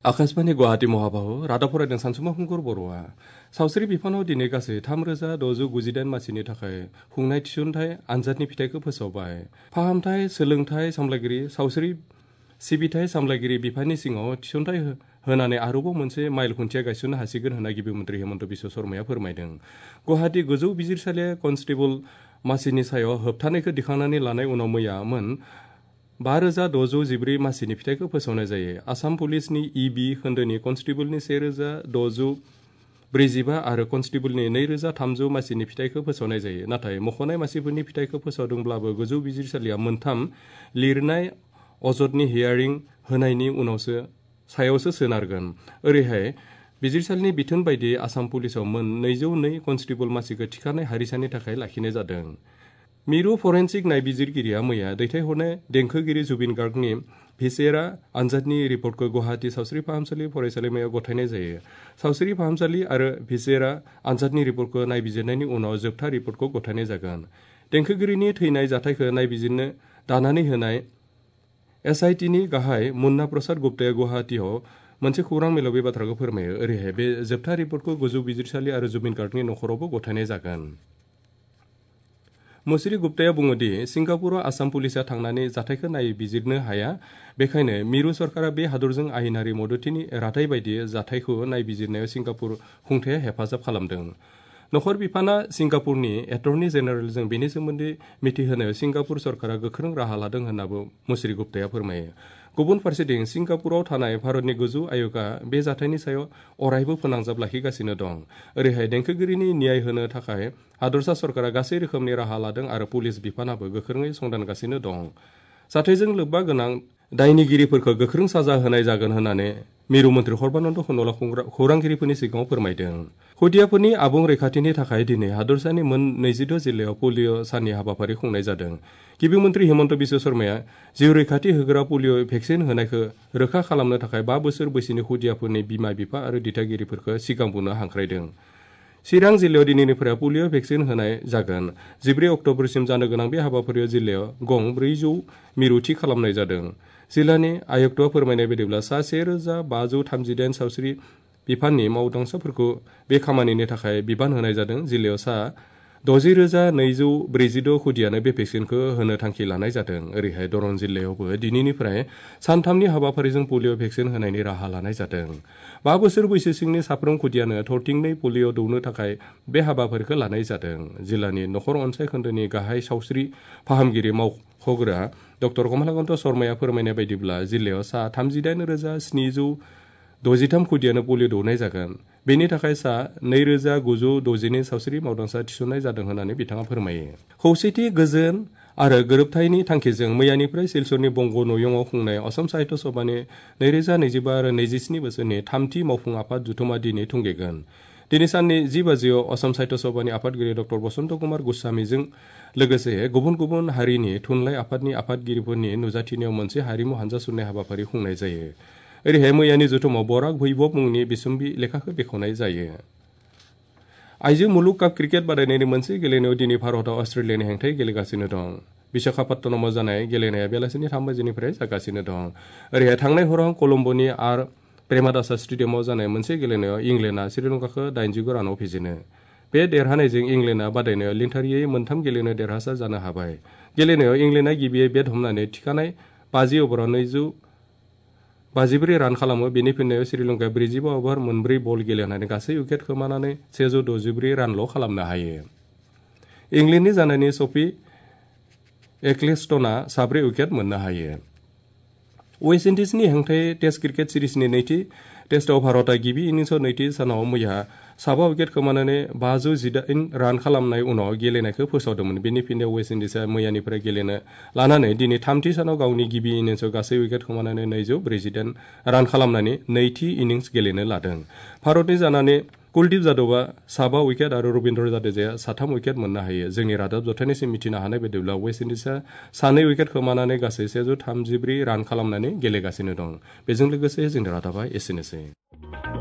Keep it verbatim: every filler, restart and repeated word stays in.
आकाशबाणी गुवाहाटी महाबाहु रादाब फरायदों सानसुमा खुंगुर बर'आ सावस्रि बिफानाव दिनै गासै थाम रोजा द'जौ गुजिदाइन मासिनि थाखाय खुंनाय थिसनथाइ आनजादनि फिथाइखौ फोसावबाय। फाहामथाय सोलोंथाय सामलायगिरि सावस्रि सिबिथाय सामलायगिरि बिफाननि सिङाव थिसनथाइ होनानै आरोबाव मोनसे माइल खुन्थिया गायसननो हासिगोन होनना गिबि मन्थ्रि हेमन्त बिश्व शर्माया फोरमायदों। गुवाहाटी गोजौ बिजिरसालिया कनस्टेबल मासिनि सायाव होबथानायखौ दिखांनानै लानाय उनाव मैयामोन बा रोजा द'जौ जिब्रै मासिनि फिथाइखौ फोसावनाय जायो। आसाम पुलिसनि इ बि खोन्दोनि कनस्टेबलनि से रोजा द'जौ ब्रैजिबा आरो कनस्टेबलनि नै रोजा थामजौ मासिनि फिथाइखौ फोसावनाय जायो। नाथाय मख'नाय मासिफोरनि फिथाइखौ फोसावदोंब्लाबो गोजौ बिजिरसालिया मोनथाम लिरनाय अजदनि हियारिं होनायनि उनावसो सायावसो सोनारगोन। ओरैहाय बिजिरसालिनि बिथोन बायदियै आसाम पुलिसाव मोन नैजौ नै कनस्टेबल मासिखौ थिखानाय हारिसानि थाखाय लाखिनाय जादों। मिरु फरेन्सिक नायबिजिरगिरिया मैया दैथायहरनाय देंखोगिरि जुबिन गार्गनि भिसेरा आनजादनि रिपर्टखौ गुवाहाटी सावस्रि फाहामसालि फरायसालिमायाव गथायनाय जायो। सावस्रि फाहामसालि आरो भिसेरा आनजादनि रिपर्टखौ नायबिजिरनायनि उनाव जोबथा रिपर्टखौ गथायनाय जागोन। देंखोगिरिनि थैनाय जाथायखौ नायबिजिरनो दानानै होनाय एस आइ टिनि गाहाय मुन्ना प्रसाद गुप्ताया गुवाहाटीआव मोनसे खौरां मेलाव बे बाथ्राखौ फोरमायो। ओरैहाय बे जोबथा रिपर्टखौ गोजौ बिजिरसालि आरो जुबिन गार्गनि नखरावबो गथायनाय जागोन। मुस्रि गुप्ताया बुङोदि सिंगापुराव आसाम पुलिसा थांनानै जाथायखौ नायबिजिरनो हाया, बेखायनो मिरु सरकारा बे हादरजों आयेनारि मददथिनि रादाय बायदियै जाथायखौ नायबिजिरनायाव सिंगापुर खुंथाया हेफाजाब खालामदों। नखर बिफाना सिंगापुरनि एटर्नी जेनेरेलजों बेनि सोमोन्दै मिथिहोनायाव सिंगापुर सरकारा गोख्रों राहा लादों होन्नाबो मुस्रि गुप्ताया फोरमायो। गुबुन फारसेथिं सिंगापुराव थानाय भारतनि गोजौ आय'गआ बे जाथायनि सायाव अरायबो फोनांजाब लाखिगासिनो दं। ओरैहाय देंखोगिरिनि न्याय होनो थाखाय हादरसा सरकारा गासै रोखोमनि राहा लादों आरो पुलिस बिफानाबो गोख्रोङै संदानगासिनो दं। जाथायजों लोब्बा गोनां दायनिगिरिफोरखौ गोख्रों साजा होनाय जागोन होन्नानै मिरु मन्थ्रि सर्बानन्द सन'वाला खौरांगिरिफोरनि सिगाङाव फोरमायदों। खुदियाफोरनि आबुं रैखाथिनि थाखाय दिनै हादरसानि मोन नैजिद' जिल्लायाव पलिअ' साननि हाबाफारि खुंनाय जादों। गिबि मन्थ्रि हेमन्त बिश्व शर्माया जिउ रैखाथि होग्रा पलिअ' भेक्सिन होनायखौ रोखा खालामनो थाखाय बा बोसोर बैसोनि खुदियाफोरनि बिमा बिफा आरो दिथागिरिफोरखौ सिगां बुंनो हांख्रायदों। चिरां जिल्लायाव दिनैनिफ्राय पलिअ' भेक्सिन होनाय जागोन। जिब्रै अक्ट'बरसिम जानो गोनां बे हाबाफारियाव जिल्लायाव गं ब्रैजौ मिरु थि खालामनाय जादों। जिल्लानि आयुक्तआ फोरमायनाय बायदिब्ला सा से रोजा बाजौ थामजिदाइन सावस्रि बिफाननि मावदांसाफोरखौ बे खामानिनि थाखाय बिबान होनाय जादों। जिल्लायाव सा द'जि रोजा नैजौ ब्रैजिद' खुदियानो बे भेक्सिनखौ होनो थांखि लानाय जादों। ओरैहाय दरं जिल्लायावबो दिनैनिफ्राय सानथामनि हाबाफारिजों पलिअ' भेक्सिन होनायनि राहा लानाय जादों। बा बोसोर बैसोसिमनि साफ्रोम खुदियानो थरथिंनै पलिअ' दौनो थाखाय बे हाबाफारिखौ लानाय जादों। जिल्लानि नखर अनसाय खोन्दोनि गाहाय सावस्रि फाहामगिरि मावख'ग्रा डक्टर कमलाकान्त शर्माया फोरमायनाय बायदिब्ला जिल्लायाव सा थामजिदाइन रोजा स्निजौ द'जिथाम खुदियानो पलिअ' दौनाय जागोन। बेनि थाखाय सा नैरोजा गुजौ द'जिनै सावस्रि मावदांसा थिसननाय जादों होन्नानै बिथाङा फोरमायो। खौसेथि गोजोन आरो गोरोबथायनि थांखिजों मैयानिफ्राय सिलचरनि बंग' नयंआव खुंनाय असम साहित्य सभानि नैरोजा नैजिबा आरो नैजिस्नि बोसोरनि थामथि मावफुं आफाद जथुमा दिनै थुंगेगोन। दिनै साननि जि बाजियाव असम साहित्य सभानि आफादगिरि डक्टर बसन्त कुमार गस्वामीजों लोगोसे गुबुन गुबुन हारिनि थुनलाइ आफादनि आफादगिरिफोरनि नुजाथिनायाव मोनसे हारिमु हानजा सुरनाय हाबाफारि खुंनाय जायो। ओरैहाय मैयानि जथुमाव बराक भैबब मुंनि बिसम्बि लेखाखौ बेखेवनाय जायो। आइजो मुलुग काप क्रिकेट बादायनायनि मोनसे गेलेनायाव दिनै भारतआ अस्ट्रेलियानि हेंथायै गेलेगासिनो दं। विशाखापत्तनमाव जानाय गेलेनाया बेलासिनि थाम बाजिनिफ्राय जागासिनो दं। ओरैहाय थांनाय हराव कलम्बोनि आर प्रेमादासा स्टेडियामाव जानाय मोनसे गेलेनायाव इंलेन्डआ श्रीलंकाखौ दाइनजिगु रानाव फेजेनो। बे देरहानायजों इंलेन्डआ बादायनायाव लिंथारियै मोनथाम गेलेनायाव देरहासार जानो हाबाय। गेलेनायाव इंलेन्डआ गिबियै बेट हमनानै थिखानाय बाजि अभाराव नैजौ बाजिब्रै रान खालामो। बेनि फिननायाव श्रीलंकाया ब्रैजिबा अभार मोनब्रै बल गेलेनानै गासै उइकेट खोमानानै सेजौ द'जिब्रै रानल' खालामनो हायो। इंलेन्डनि जानायनि सफी एक्लेस्टनआ साब्रै उइकेट मोननो हायो। वेस्ट इन्डिजनि हेंथायै टेस्ट क्रिकेट सिरिजनि नैथि टेस्टआव भारतआ गिबि इनिंसआव नैथि सानाव मैया साबा उइकेट खोमानानै बाजौ जिदाइन रान खालामनाय उनाव गेलेनायखौ फोसावदोंमोन। बेनि फिननायाव वेस्ट इन्डिजआ मैयानिफ्राय गेलेनो लानानै दिनै थामथि सानाव गावनि गिबि इनिंसआव गासै उइकेट खोमानानै नैजौ ब्रैजिदाइन रान खालामनानै नैथि इनिंस गेलेनो लादों। भारतनि जानानै कुलदीप जादबआ साबा उइकेट आरो रबिन्द्र जाडेजाया साथाम उइकेट मोननो हायो। जोंनि रादाब जथायनायसिम मिथिनो हानाय बायदिब्ला वेस्ट इन्डिजआ सानै उइकेट खोमानानै गासै सेजौ थामजिब्रै रान खालामनानै गेलेगासिनो दं। बेजों लोगोसे जोंनि रादाबा एसेनोसै।